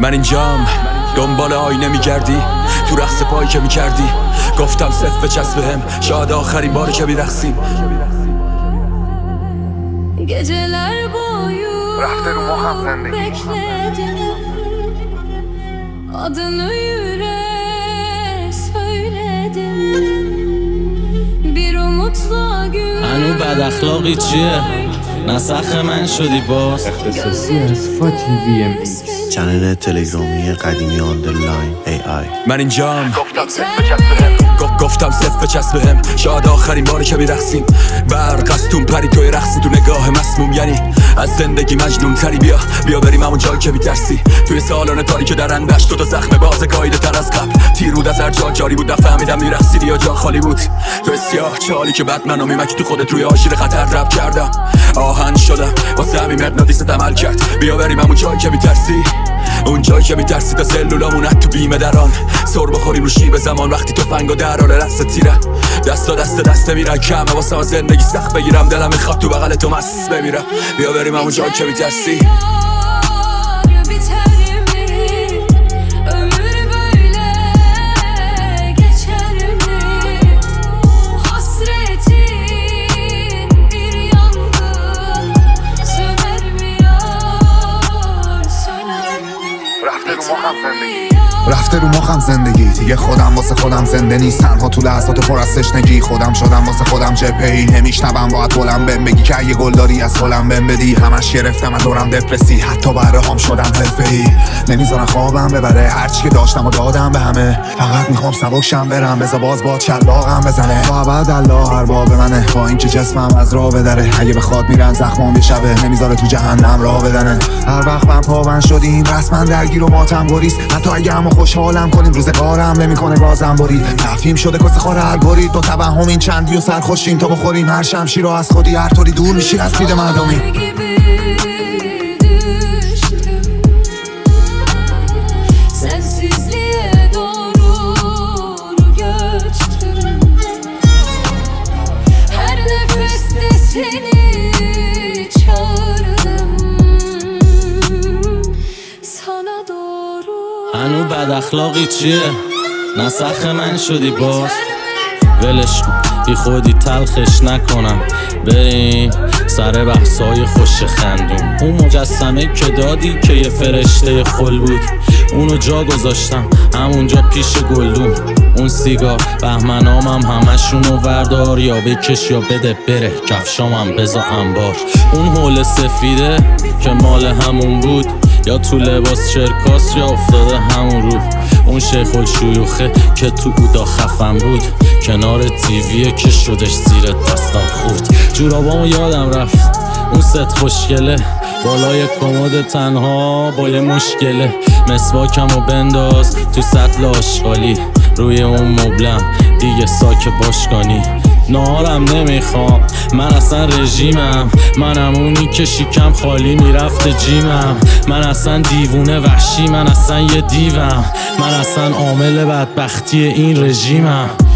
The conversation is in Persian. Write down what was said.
من اینجام دنبال آینه میگردی تو رقص پایی که میکردی گفتم صف بچسب بهم شاید آخرین باری که میرقصیم geceler boyu رفته رو مخم زندگی bekledim adını yüreğe söyledim bir umutla gün هنو بد اخلاقی چیه؟ نسخ من شدی باز اختصاصی از فاتی وی ام ایکس چنل تلگرامی قدیمی آندرلاین AI. من اینجام گفتم صف بچسب بهم گفتم صف بچسب بهم شاید آخرین باری که میرقصیم برق از تون پری توی رقصی تو نگاه مسموم یعنی از زندگی مجنون تری بیا بریم همون جایی که میترسی توی سالن تاریک درندش تو زخم باز قایده تر از قبل تیر بود از هر جا جاری بود نفهمیدم میرقصیدی یا جا خالی بود تو سیاه چالی که بعد منو میمکی تو خودت روی آشیر خطر رب کردم آهن شدم واسه همین مغناطیست عمل کرد بیا بریم همون جایی که میترسی اون جایی که میترسی تا سلولامون تو بیمه دران سر بخوریم رو شیب زمان وقتی تو فنگو در حال رقص تیره دست میرن کمه واسه زندگی سخت بگیرم دلم میخواد تو بغل تو مست بمیرم بیا بریم همون جایی که میترسی رفته رو مخم زندگی دیگه خودم واسه خودم زنده نیست تنها تو لحظات پر از تشنگی خودم شدم واسه خودم جبهه‌ای نمیشنوم باید بلند بهم بگی که اگه گل داری از گلم بهم بدی همش گرفتم از دورم دپرسی حتی برهام شدم حرفه‌ای نمیذارن خوابم ببره هرچی که داشتم و دادم به همه فقط میخوام سبکشم برم بذار باز باد شلاقم بزنه تا ابد الله ارباب منه با اینکه جسمم از راه بدره اگه بخواد میرن زخمام بشوه نمیذاره تو جهنم راه بدنه هر وقت من پاون شدیم رسما درگیر و ماتم گریز حتی اگه هم خوشحالم کنیم روزگارم نمیکنه بازم برید تفهیم شده کس خور هر برید با توهم این چندی و سرخوشیم تا بخوریم هر شمشیر رو از خودی هر طوری دور میشی از دید مردمی هنو بد اخلاقی چیه؟ نسخ من شدی باز ولش کن بی خودی تلخش نکنم بریم سر بحثای خوش خندون اون مجسمه که دادی که یه فرشته خل بود اونو جا گذاشتم همونجا پیش گلدون اون سیگار بهمنامم همشونو وردار یا بکش یا بده بره کفشامم بذار انبار اون حول سفیده که مال همون بود یا تو لباس چرکاس یا افتاده همون رو اون شیخ الشیوخه که تو اودا خفن بود کنار تیویه که شدش زیر دستم خورد جورابامو یادم رفت اون ست خوشگله بالای کمد تنها با یه مشکله مسواکمو بنداز تو سطل آشغالی روی اون مبلم دیگه ساک باشگانی نهارم نمیخوام من اصلا رژیمم منم اونی که شیکم خالی میرفت جیمم من اصلا دیوونه وحشی من اصلا یه دیوم من اصلا عامل بدبختی این رژیمم